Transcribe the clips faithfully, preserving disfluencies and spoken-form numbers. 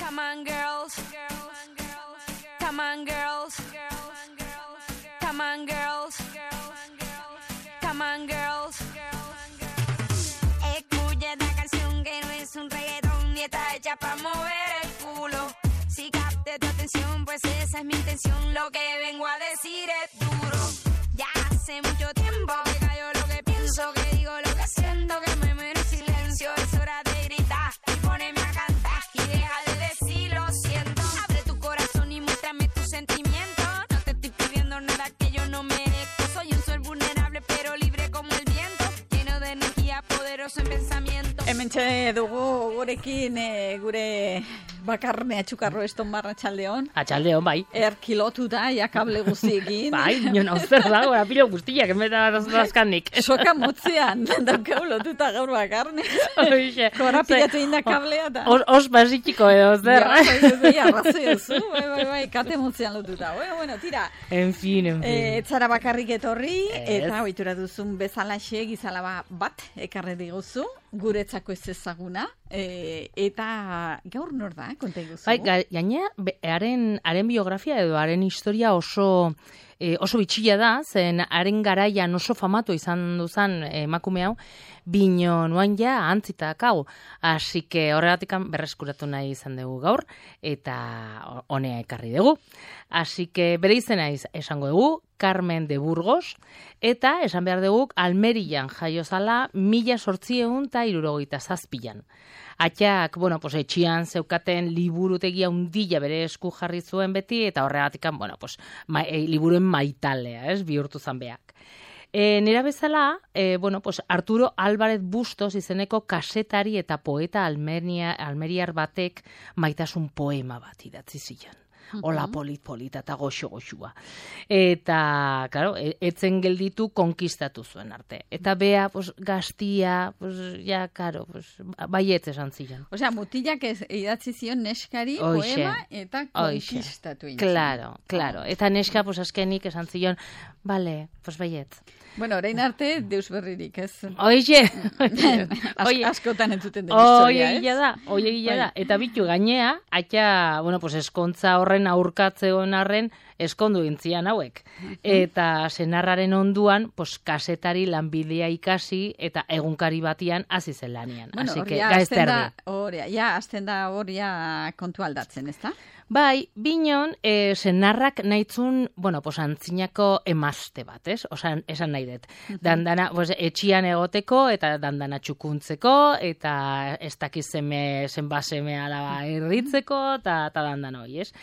Come on, girls. Come on, girls. Come on, girls. Come on, girls. Escucha esta canción que no es un reggaetón ni está hecha para mover el culo. Si capte tu atención, pues esa es mi intención. Lo que vengo a decir es duro. Ya hace mucho tiempo que callo lo que pienso, que digo lo que siento, que me muero en silencio. Es hora de gritar y ponerme a cantar y deja de decir lo siento. Abre tu corazón y muéstrame tus sentimientos. No te estoy pidiendo nada que yo no merezco. Soy un ser vulnerable pero libre como el viento, lleno de energía, poderoso en pensamiento. Hementxe dugu gurekin e, gure bakarne atxukarro eston barra txaldeon. Atxaldeon, bai. Erkilotuta, ja kable guztiekin. Bai, nion hau zer dago, apilo guztiak, enbeta razkanik. Soka motzean, daukau lotuta gaur bakarne. Oixe. Korapilatu inda kablea da. Os, os basitxiko edo, zer. Ja, bai, arrazoi oso, bai, bai, bai, kate motzean lotuta. Bueno, bueno, tira. En fin, en fin. E, etzara bakarrik etorri, Ez. eta ohitura duzun bezalaxe gizalaba bat ekarri diguzu, guretzako ez ezaguna, e, eta gaur nor da, konta iguzu? Bai, ga- gainera, be- haren, haren biografia edo haren historia oso e, oso bitxila da, zen haren garaian oso famatu izan duzan emakume hau, bino nuan ja antzitak hau. Así que horregatik berreskuratu nahi izan dugu gaur, eta honea ekarri dugu. Así que bere izena iz- esango dugu, Carmen de Burgos, eta esan behar dugu Almerian jaio zala mila sortzieun eta hirurogeita zazpian. Atxak, bueno, pues etxian zeukaten liburutegia undila bere esku jarri zuen beti, eta horregatik, bueno, pues, ma, e, liburuen maitalea, ez, bihurtu zan beak. E, nera bezala, e, bueno, pues Arturo Álvarez Bustos izeneko kasetari eta poeta almeria, almeriar batek maitasun poema bat idatzi zion. Ola polit-polita eta goxo-goxua. Eta, claro, e- etzen gelditu konkistatu zuen arte. Eta bea, pues, gaztia, pues, ja, karo, pues, baiet esan zion. Osea, mutilak ez idatzi zion neskari Hoxe. poema eta Hoxe. konkistatu egin. Claro, claro. Eta neska, pues, azkenik esan zion, bale, pues, baiet. Bueno, orain arte, deus berririk, ez? Oixe, As, oie, askotan entzuten den historia, Oie ez? gila da, oie gila Bai. da. Eta bitu gainea, atxa, bueno, pues eskontza horren aurkatzeon arren eskondu intzian hauek. Eta senarraren onduan, pues kasetari lanbidea ikasi eta egunkari batian hasi zen lanian. Bueno, Así hor que ja gaizte hasten da, erdi. hor, ja, hasten da hor ja kontu aldatzen, ez da? Bai, binon, e, senarrak nahitzun, bueno, pues antzinako emazte bat, ez? Osa, esan nahi dut. Dandana, pues, etxian egoteko, eta dandana txukuntzeko, eta ez dakiz zeme, zenba seme alaba erditzeko, eta ta dandana hoi, ez?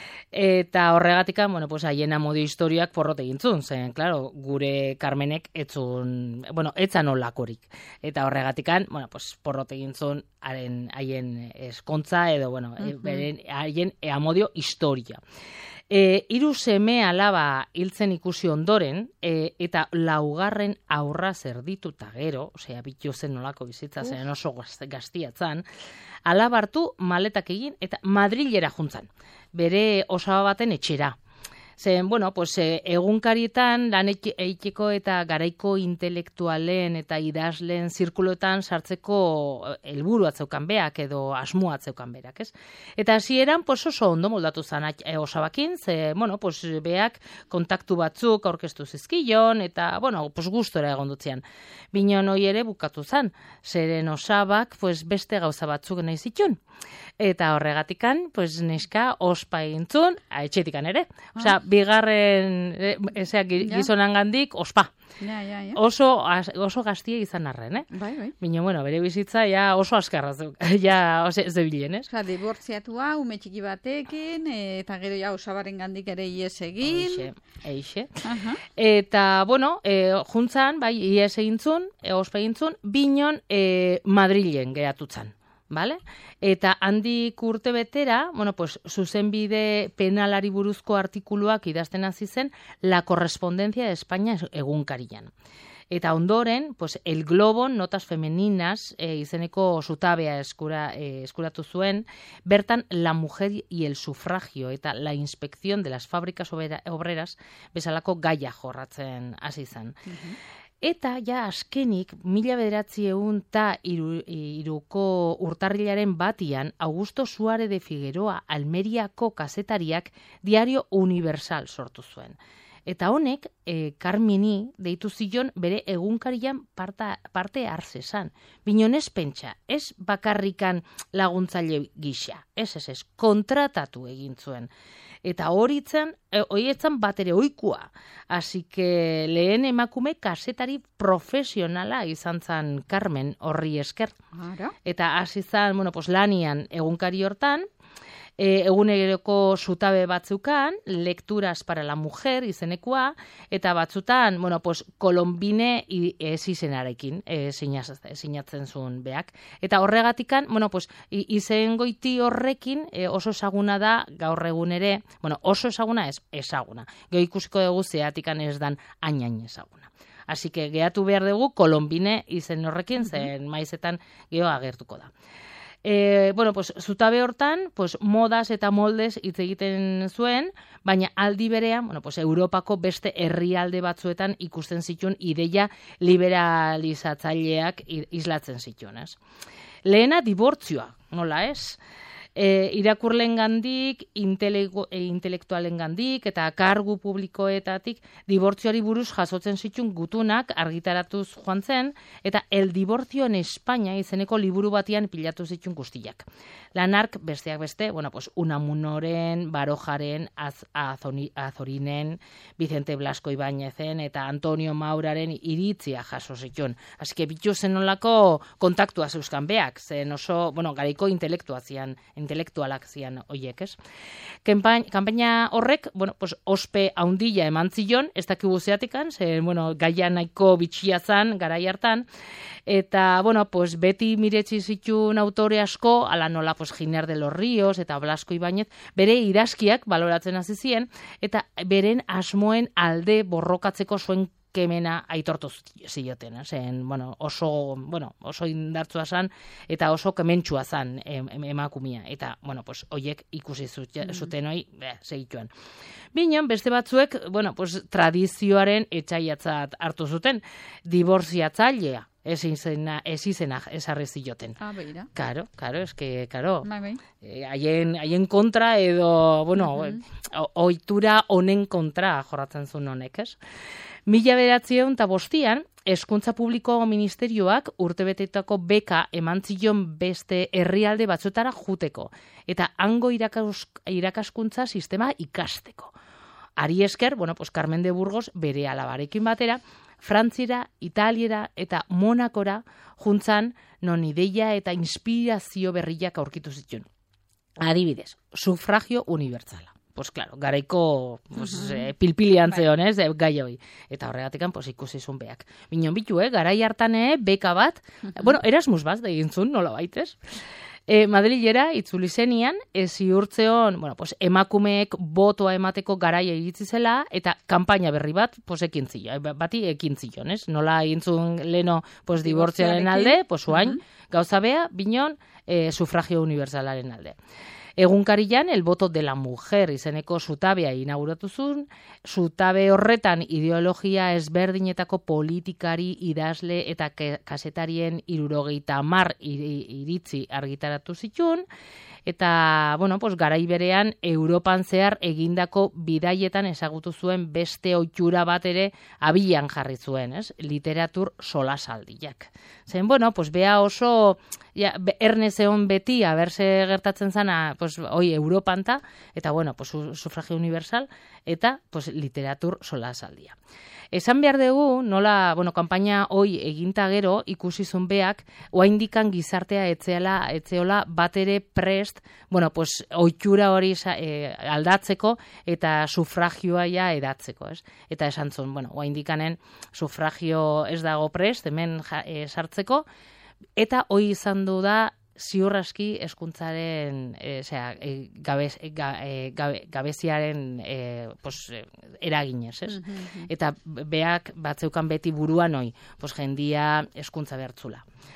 Eta horregatikan, bueno, pues haien amodio historiak porrot egintzun, zen, claro, gure Carmenek etzun, bueno, etzan olakorik. Eta horregatikan, bueno, pues porrot egintzun haren haien eskontza edo, bueno, uh-huh. beren haien amodio historia. E, hiru seme alaba hiltzen ikusi ondoren, e, eta laugarren aurra zerdituta gero, osea, bitu zen nolako bizitza zen oso gaztiatzan, alabartu maletak egin eta Madrilera juntzan, bere osaba baten etxera. Zen, bueno, pues, e, egunkarietan lan eiteko eta garaiko intelektualen eta idazleen zirkuloetan sartzeko helburu atzeukan beak edo asmo atzeukan berak, ez? Eta hasieran pues, oso ondo moldatu zan e, osabakin, ze, bueno, pues, beak kontaktu batzuk aurkeztu zizkion, eta, bueno, pues, gustora egon dutzean. Binon hoi ere bukatu zan, zeren osabak pues, beste gauza batzuk nahi zitun. Eta horregatikan, pues, neska ospa egintzun, etxetikan ere. Osea, bigarren, ezea, gizonangandik ospa. Ja, ja, ja. Oso, oso gaztie izan arren, eh? Bai, bai. Bino, bueno, bere bizitza ja oso askarra zuk, ja, ose, zebilen, ez? Osea, dibortziatua, ume txiki batekin, eta gero ja osabaren gandik ere ies egin. Eixe, eixe. Aha. Eta, bueno, e, juntzan, bai, ies egintzun, e, ospa egintzun, binon e, Madrilen geratutzan. Vale? Eta handik urte betera, bueno, pues, zuzenbide penalari buruzko artikuluak idazten hasi zen La Correspondencia de España egunkarian. Eta ondoren, pues, El Globo, Notas Femeninas, e, izeneko zutabea eskura, e, eskuratu zuen, bertan La Mujer y el Sufragio eta La Inspección de las Fábricas Obreras bezalako gaia jorratzen hasi zen. Eta ja azkenik, mila bederatziehun eta iruko urtarrilaren batian, Augusto Suárez de Figueroa Almeriako kazetariak Diario Universal sortu zuen. Eta honek, e, Carmeni deitu zion bere egunkarian parta, parte hartzezan. Binon ez pentsa, ez bakarrikan laguntzaile gisa, ez ez ez, kontratatu egin zuen. Eta hori zen, e, hori etzan bat ere oikua. Así que lehen emakume kazetari profesionala izan zen Carmen horri esker. Ara. Eta hasi zen, bueno, pues lanian egunkari hortan, E, eguneroko zutabe batzukan, Lecturas para la Mujer izenekoa, eta batzutan, bueno, pues, Colombine ez izenarekin e, sinatzen zuen beak. Eta horregatikan, bueno, pues, izen goiti horrekin e, oso ezaguna da gaur egun ere, bueno, oso ezaguna ez, ezaguna. Gero ikusiko dugu zeatikan ez dan hain-hain ezaguna. Así que gehatu behar dugu Colombine izen horrekin, zen maizetan geho agertuko da. E, bueno, pues, zutabe hortan, pues, modaz eta moldez hitz egiten zuen, baina aldi berean, bueno, pues, Europako beste herrialde batzuetan ikusten zituen ideia liberalizatzaileak islatzen zituen, ez? Lehena dibortzioa, nola ez? E, irakurlen gandik, e, intelektualen gandik, eta kargu publikoetatik dibortzioari buruz jasotzen zituen gutunak argitaratuz joan zen, eta El divorcio en España izeneko liburu batian pilatu zituen guztiak. Lanark besteak beste, bueno, pues, Unamunoren, Barojaren, Az, Azoni, Azorinen, Vicente Blasco Ibáñezen, eta Antonio Mauraren iritzia jaso zituen. Así que bitu zen nolako kontaktua zeuzkan beak, zen oso, bueno, garaiko intelektua zian, intelektualak zian oiek, ez? Kanpaina horrek, bueno, pues, ospe haundila eman zion, ez dakigu zeatikan, zen, bueno, gaia nahiko bitxia zan, garai hartan, eta, bueno, pues, beti miretsi zituen autore asko, ala nola, pues, Giner de los Ríos eta Blasco Ibáñez, bere idazkiak baloratzen hasi ziren, eta beren asmoen alde borrokatzeko zuen kemena aitortu zioten, zen, bueno, oso, bueno, oso indartsua zan, eta oso kementsua zan em, emakumia, eta, bueno, pues, oiek ikusi zuten hoi, mm. segituan. Binon, beste batzuek, bueno, pues, tradizioaren etxaiatzat hartu zuten, diborziatzailea, ez izena, ez izena esarri zioten. Ah, beira. Karo, karo, eske, karo. Bai, bai. Haien, haien kontra edo, bueno, uh-huh. ohitura honen kontra jorratzen zuen honek, ez? Mila bederatziehun eta bostian, Hezkuntza Publiko Ministerioak urtebetetako beka eman zion beste herrialde batzutara juteko, eta hango irakas, irakaskuntza sistema ikasteko. Ari esker, bueno, pues Carmen de Burgos bere alabarekin batera, Frantzira, Italiera eta Monakora juntzan non ideia eta inspirazio berriak aurkitu zituen. Adibidez, sufragio unibertsala. Pues claro, garaiko pues, uh-huh. eh, pilpilian zeon, ez, gai hoi. Eta horregatikan, pues, ikusi zuen beak. Binon bitu, eh, garai hartan, eh, beka bat, uh-huh. bueno, Erasmus bat, egin zuen, nola baitez. E, Madrilera itzuli zenian, e, ziurtzeon, bueno, pues, emakumeek botoa emateko garaia iritzi zela, eta kanpaina berri bat, pues, ekin zio, bati ekin zion, ez? Nola egin zuen leno, pues, dibortziaren alde, pues, uain, uh-huh. gauza bea, binon, e, sufragio unibertsalaren alde. Egunkarian, El voto de la mujer izeneko zutabea inauguratu zuen, zutabe horretan ideologia ezberdinetako politikari, idazle eta kasetarien hirurogeita hamar iritzi argitaratu zituen, eta, bueno, pues, garai berean Europan zehar egindako bidaietan ezagutu zuen beste ohitura bat ere abian jarri zuen, ez? Literatur solasaldiak. Zen, bueno, pues, bea oso, ja, erne zeon beti, aberse gertatzen zana, pues, hoi Europan ta, eta, bueno, pues, sufragio universal, eta, pues, literatur solasaldia. Esan behar dugu, nola, bueno, kanpaina hoi eginta gero, ikusi zuen beak, oaindikan gizartea etzeala, etzeola bat ere prest, bueno, pues, ohitura hori e, aldatzeko, eta sufragioa ja edatzeko, ez? Eta esan zuen, bueno, oaindikanen sufragio ez dago prest, hemen ja, e, sartzeko, eta hoi izan du da, ziurraski hezkuntzaren e, e, gabez, e, gabe, gabeziaren e, pues, eraginez, ez? Mm-hmm. Eta beak batzeukan beti buruan hoi, pues, jendia hezkuntza bertzula.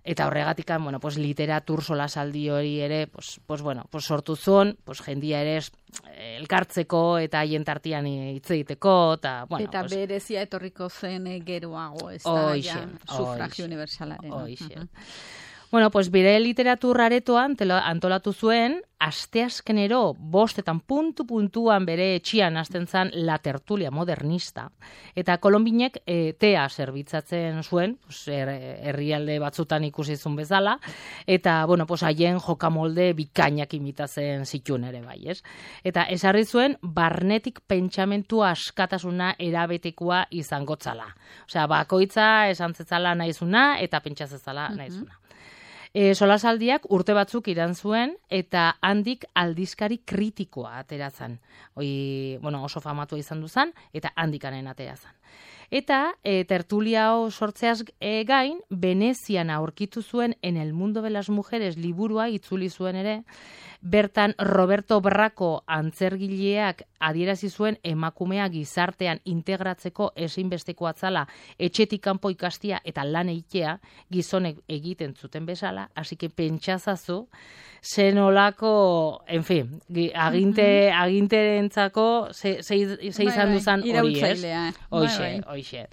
Eta horregatikan, bueno, pues, literatur solasaldi hori ere, pues, pues, bueno, pues, sortu zuen, pues, jendia ere elkartzeko eta haien tartian hitz egiteko, eta, bueno, eta pues, berezia etorriko zen geroago, ez da, Oixe, ja, oixe. sufragio universalaren. Hoixe. Mhm. Bueno, pues bire literatur aretoan telo- antolatu zuen, asteazkenero bostetan puntu-puntuan bere etxian hasten zan La Tertulia Modernista, eta kolonbinek e, tea zerbitzatzen zuen, pues, er, herrialde batzutan ikusi zuen bezala, eta, bueno, pues, haien jokamolde bikainak imitatzen zituen ere bai, ez? Eta esarri zuen, barnetik pentsamentu askatasuna erabetekoa izango tzala. Osea, bakoitza esan zetzala naizuna, eta pentsa zetzala naizuna. E, solasaldiak urte batzuk iran zuen eta handik aldizkari kritikoa ateratzen. Hoi, bueno, oso famatua izan duzan eta handikanen aterazan. Eta e, tertulia hau sortzeaz e, gain, Venezian aurkitu zuen En el mundo de las mujeres liburua itzuli zuen ere, bertan Roberto Braco antzergileak adierazi zuen emakumea gizartean integratzeko ezinbesteko atzala etxetik kanpo ikastia eta lan egitea gizonek egiten zuten bezala, hasi que pentsazazu zen olako, en fin, aginte, mm-hmm. aginterentzako ze, ze, ze izan duzan hori, ez? Hoixe, hoixe.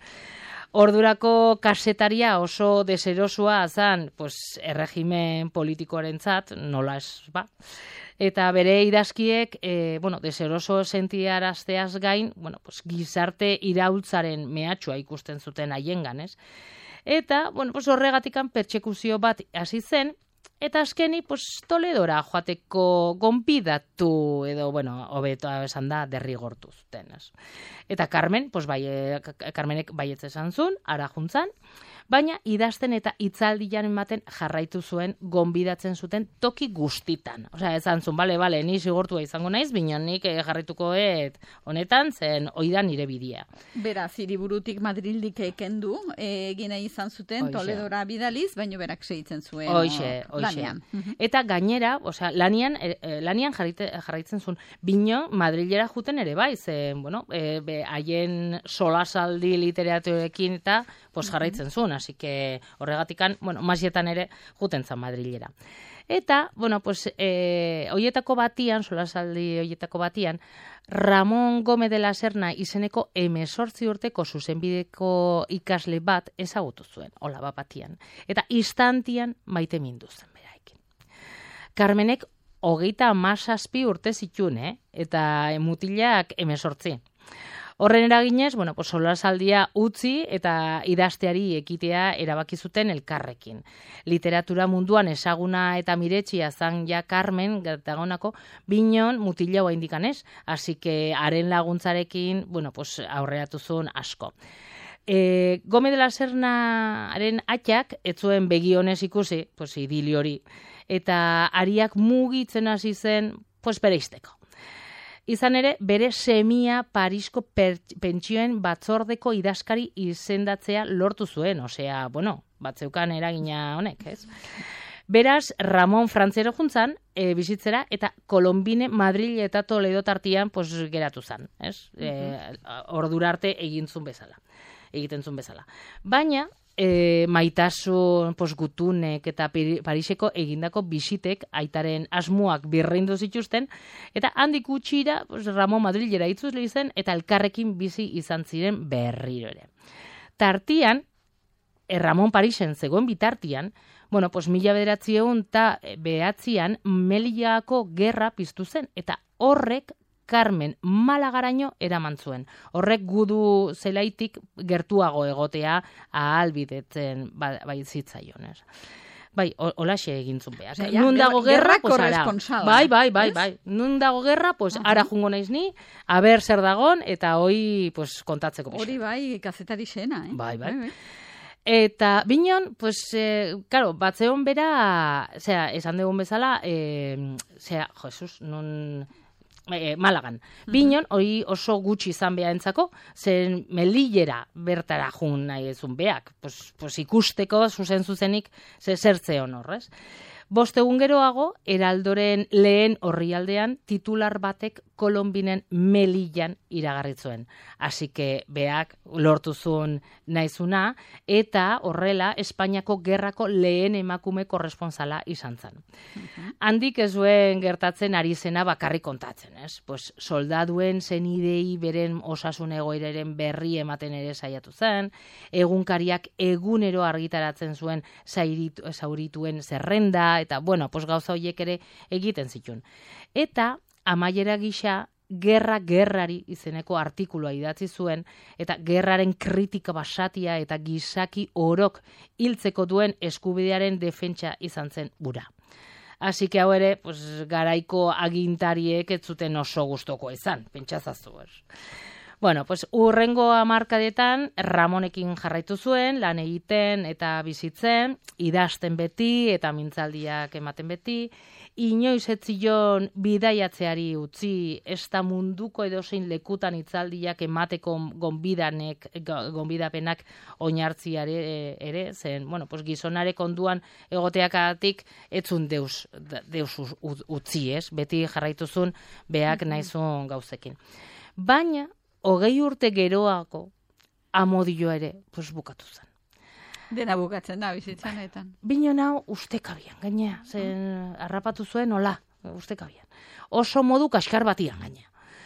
Ordurako kasetaria oso deserosua zan, pues, erregimen politikoarentzat, nola ez, ba? Eta bere idazkiek, e, bueno, deseroso sentiarazteaz gain, bueno, pues, gizarte iraultzaren mehatxua ikusten zuten haiengan, ez? Eta, bueno, pues, horregatikan pertsekuzio bat hasi zen, eta azkeni, pues, Toledora joateko gonbidatu, edo, bueno, hobeto esan da, derrigortu zuten, ez? Eta Carmen, pues, bai, Carmenek baietz esan zuen, ara juntzan, baina idazten eta hitzaldian ematen jarraitu zuen gonbidatzen zuten toki guztitan. Osea, esan zuen, bale, bale, ni zigortua izango naiz, bina nik jarrituko et honetan, zen oida nire bidea. Beraz, hiriburutik Madrildik kendu, egin izan zuten Oixe. Toledora bidaliz, baino berak segitzen zuen Hoixe, hoixe. lanean. Eta gainera, osea, lanian, e, lanian jarrite, jarraitzen zuen, bino Madrilera juten ere bai, zen, bueno, e, be, haien solasaldi literaturekin eta pues, jarraitzen zuen, así que horregatikan, bueno, masietan ere juten zan Madrilera. Eta, bueno, pues, e, oietako batian, solasaldi oietako batian, Ramon Gómez de la Serna izeneko emesortzi urteko zuzenbideko ikasle bat ezagutu zuen, hola bat batian. Eta instantian maite mindu zen beraikin. Carmenek hogeita hamazazpi urte zituen, eh? Eta mutilak emesortzi. Horren eraginez, bueno, pues, solasaldia utzi eta idazteari ekitea erabaki zuten elkarrekin. Literatura munduan ezaguna eta miretsia zan ja Carmen gertagonako binon mutila hoa indikanez, así que haren laguntzarekin, bueno, pues, aurreatu zuen asko. E, Gómez de la Sernaren atxak, ez zuen begionez ikusi, pues, idili hori, eta ariak mugitzen hasi zen, pues, bereizteko. Izan ere, bere semia Parisko pentsioen batzordeko idazkari izendatzea lortu zuen, osea, bueno, batzeukan eragina honek, ez? Beraz, Ramon Frantzero juntzan, e, bizitzera, eta Kolombine, Madrid eta Toledo tartian, pues, geratu zan, ez? Uh-huh. E, ordura arte egintzun bezala, egiten zuen bezala. Baina, E, maitasun pos, gutunek eta Pariseko egindako bisitek aitaren asmoak birreindu zituzten, eta handik gutxira pos, Ramon Madrilera itzuli zen eta elkarrekin bizi izan ziren berriro ere. Tartian, e, Ramon Parisen zegoen bitartian, bueno, pues, mila bederatzieun eta behatzian Meliako gerra piztu zen, eta horrek Carmen Malagaraino eraman zuen. Horrek gudu zelaitik gertuago egotea ahalbidetzen bai zitzaion. Bai, holaxe egintzun behar. O sea, ja, nun dago gerra, pues ara. Bai, bai, bai, ¿Es? bai. Nun dago gerra, pues uh-huh. ara jungo naiz ni, a ber zer dagon, eta hoi pues, kontatzeko. Hori bai, kazetari xena, eh? Bai, bai. bai, bai. Eta binon, pues, eh, claro, batzeon bera, zera, esan dugun bezala, eh, zera, Jesus, nun... E, Malagan. Binon, hori oso gutxi izan beha entzako, zen Melillera bertara jun nahi ezun beak. Pues, pues ikusteko, zuzen zuzenik, ze zertze honorrez. Bost egun geroago, Heraldoren lehen orrialdean titular batek Kolombinen Melillan iragarri zuen. Así que beak lortu zuen naizuna eta horrela Espainiako gerrako lehen emakume korresponsala izan zen. Uh-huh. Handik ez zuen gertatzen ari zena bakarrik kontatzen, ez? Pues soldaduen zenidei beren osasun egoeraren berri ematen ere saiatu zen, egunkariak egunero argitaratzen zuen zauritu, zaurituen zerrenda, eta, bueno, pues gauza horiek ere egiten zituen. Eta, amaiera gisa, gerra gerrari izeneko artikulua idatzi zuen, eta gerraren kritika basatia eta gizaki orok hiltzeko duen eskubidearen defentsa izan zen bura. Así que hau ere, pues, garaiko agintariek ez zuten oso gustoko izan, pentsazaztu. Bueno, pues urrengo hamarkadetan Ramonekin jarraitu zuen, lan egiten eta bizitzen, idazten beti eta mintzaldiak ematen beti, inoiz ez zion bidaiatzeari utzi, ez da munduko edozein lekutan hitzaldiak emateko gonbidanek, gonbidapenak oinartziare ere, zen, bueno, pues gizonarek onduan egoteakatik etzun deus, deus utzi, ez? Beti jarraituzun beak naizun gauzekin. Baina, hogei urte geroago amodio ere pues, bukatu zen. Dena bukatzen da bizitzanetan. Bino nau ustekabian, gainea. Zen harrapatu zuen, hola, ustekabian. Oso modu kaskar batian, gainea.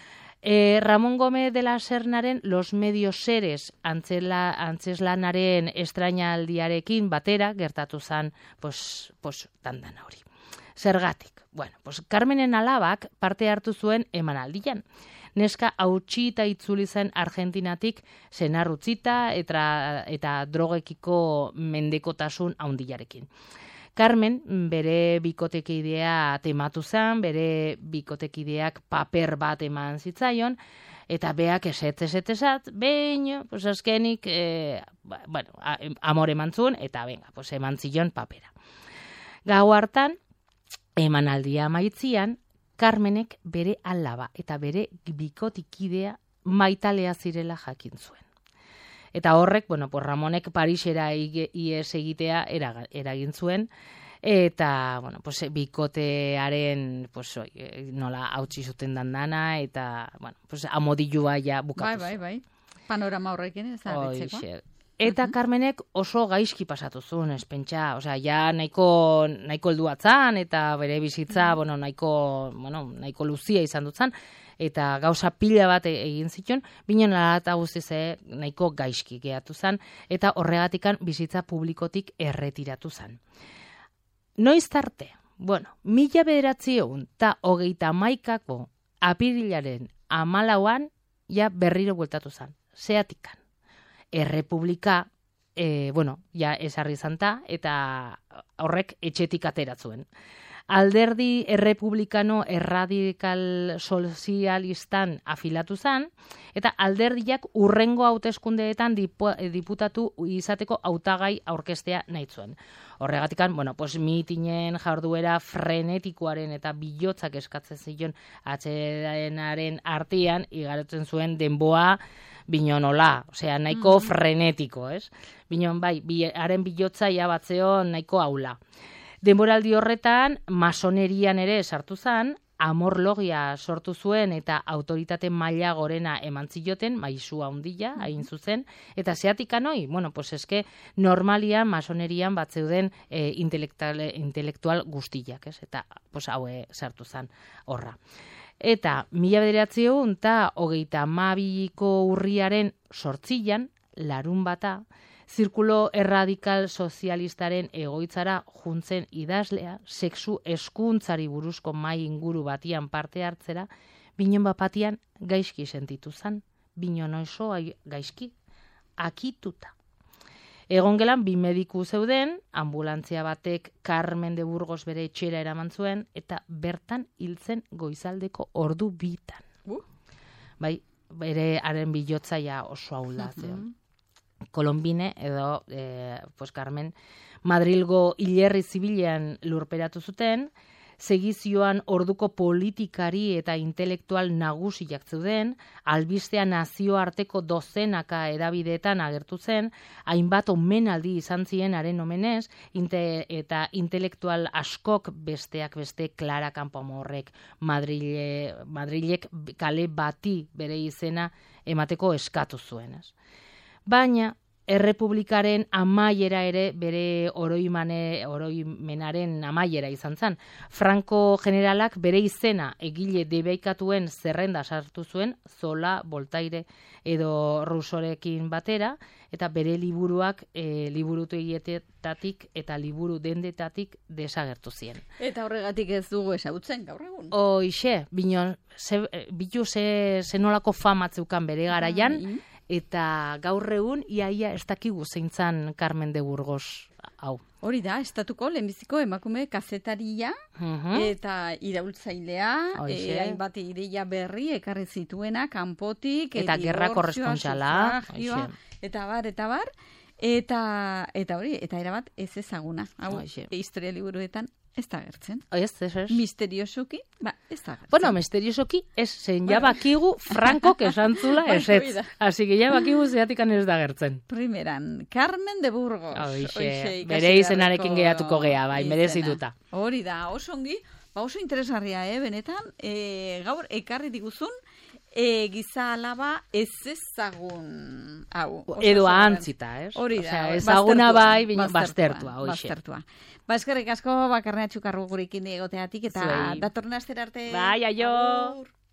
E, Ramon Gómez de la Sernaren Los Medios Seres antzela, antzeslanaren estrainaldiarekin batera gertatu zen pues, pues, dandana hori. Zergatik. Bueno, pues, Carmenen alabak parte hartu zuen emanaldian. Neska hautsita itzuli zen Argentinatik senarrutzita eta, eta drogekiko mendekotasun haundiarekin. Carmen bere bikotekidea tematu zen, bere bikotekideak paper bat eman zitzaion, eta beak esetz esetz esat, behin, pues azkenik, eh, bueno, amore eman zuen, eta venga, pues eman zion papera. Gau hartan, emanaldia amaitzian, Carmenek bere alaba eta bere bikotikidea maitalea zirela jakin zuen. Eta horrek, bueno, pues Ramonek Parisera ies egitea eragin zuen, eta, bueno, pues bikotearen, pues, nola hautsi zuten dandana, eta, bueno, pues amodilua ja bukatu. Bai, bai, bai. Panorama horrekin ez da betzeko. Eta Carmenek oso gaizki pasatu zuen, ez pentsa, osea, ja nahiko, nahiko helduatzan, eta bere bizitza, mm. bueno, nahiko, bueno, nahiko luzia izan dutzan, eta gauza pila bat egin zituen, binen alata guztiz nahiko gaizki gehatu zen, eta horregatikan bizitza publikotik erretiratu zen. Noiz tarte, bueno, mila bederatzi egun, eta hogeita maikako apirilaren amalauan, ja berriro bueltatu zen, zeatikan. Errepublika, e, bueno, ja esarri zanta, eta horrek etxetik ateratzuen. Alderdi errepublikano erradikal sozialistan afilatu zen, eta alderdiak urrengo hauteskundeetan diputatu izateko hautagai aurkestea nahi zuen. Horregatikan, bueno, pues mitinen jarduera frenetikoaren eta bilotzak eskatzen zion atsedenaren artean igarotzen zuen denboa binonola, osea, nahiko mm-hmm. frenetiko, ez? Binon, bai, bi, haren bilotza ia batzeo nahiko aula. Denboraldi horretan, masonerian ere sartu zen, amorlogia sortu zuen eta autoritate maila gorena eman zioten, maisu handia, hain zuzen, eta zeatikan hoi, bueno, pues eske normalian, masonerian bat zeuden e, intelektual, intelektual guztiak, ez? Eta, pues haue sartu zen horra. Eta mila bederatziehun eta hogeita hamabiko urriaren sortzian, larun bata, zirkulo erradikal sozialistaren egoitzara juntzen idazlea, sexu eskuntzari buruzko mai inguru batian parte hartzera, binon bapatian gaizki sentitu zan, binon oso gaizki, akituta. Egon gelan, bi mediku zeuden, ambulantzia batek Carmen de Burgos bere etxera eraman zuen, eta bertan hiltzen goizaldeko ordu bitan. Uh. Bai, bere haren bilotzaia oso ahula zeon. Kolombine edo, eh, pues Carmen, Madrilgo hilerri zibilean lurperatu zuten, segizioan orduko politikari eta intelektual nagusiak zeuden, albistea nazioarteko dozenaka edabideetan agertu zen, hainbat omenaldi izan ziren haren omenez, inte, eta intelektual askok besteak beste Clara Campoamorrek Madrile, Madrilek kale bati bere izena emateko eskatu zuen. Baina, Errepublikaren amaiera ere bere oroimane, oroimenaren amaiera izan zen. Franco generalak bere izena egile debeikatuen zerrenda sartu zuen, Zola, Voltaire edo Rousseaurekin batera, eta bere liburuak e, liburutegietatik eta liburu dendetatik desagertu ziren. Eta horregatik ez dugu ezagutzen gaur egun. Hoixe, bino, ze, bitu ze, ze nolako famatzeukan bere garaian, Bai. eta gaur egun iaia ez dakigu zeintzan Carmen de Burgos hau. Hori da, estatuko lehenbiziko emakume kazetaria Mhm. eta iraultzailea, Hoixe. e, hainbat ideia berri ekarri zituena kanpotik, Eta e, gerra dibortzioa, korrespontsala, sufragioa, hoixe. eta bar, eta bar, eta eta hori, eta erabat ez ezaguna. Hau, Hoixe. historia liburuetan ez da gertzen. Ez, ez, ez. Misteriosoki, ba, ez da gertzen. Bueno, misteriosoki, ez, zein ja bakigu Frankok esantzula Bai, ez hori ez. da. Así que ja bakigu zeatikan ez da gertzen. Primeran, Carmen de Burgos. Hoixe, Hoixe, bere ikasi izenarekin beharreko geratuko gea, bai, izena. merezituta. Hori da, oso ongi, ba oso interesgarria, eh, benetan, e, gaur ekarri diguzun, e, giza alaba ez ezagun, hau. oso Edo oso antzita, ez? Hori da, Osea, hori, ezaguna baztertua, bai, baina baztertua, hoixe. baztertua. Ba, eskerrik asko, bakarnea txukarru gurekin egoteatik, eta Zuei. datorren astera arte. Bai, aio! Agur.